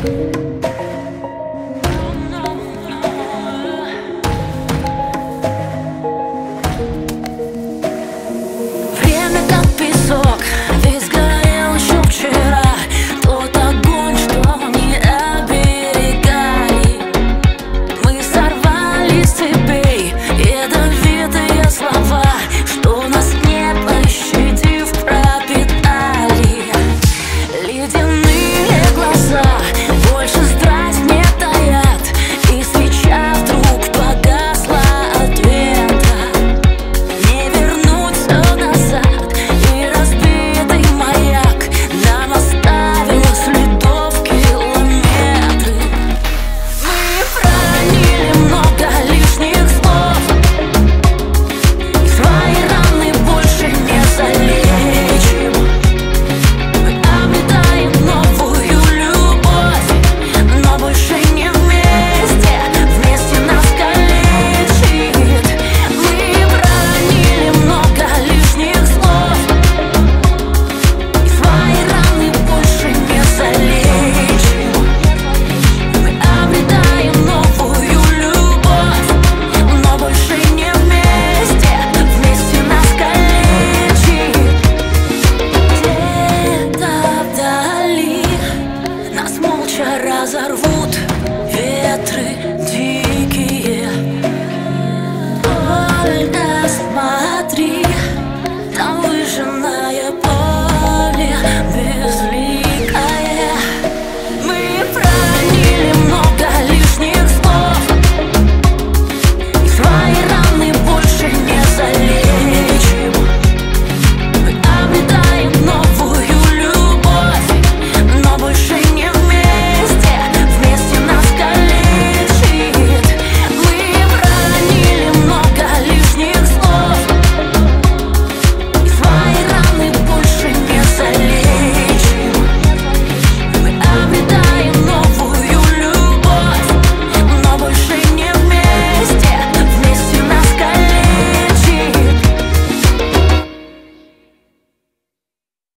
Время как песок, ведь сгорел еще вчера тот огонь, что не оберегали. Мы сорвали с цепей ядовитые слова, что нас не пощадив пропитали. Ледяные глаза больше страсть не таят, и свеча вдруг погасла от ветра. Не вернуть все назад, и разбитый маяк нам оставил следов километры. Мы проронили много лишних слов, и свои раны больше не залечим. Мы обретаем новую любовь, но больше не вместе, вместе нас калечит. Мы проронили много лишних слов, и свои раны больше не залечим. Мы обретаем новую любовь, но больше не вместе, вместе нас калечит. Где-то вдали нас молча разорвут ветры.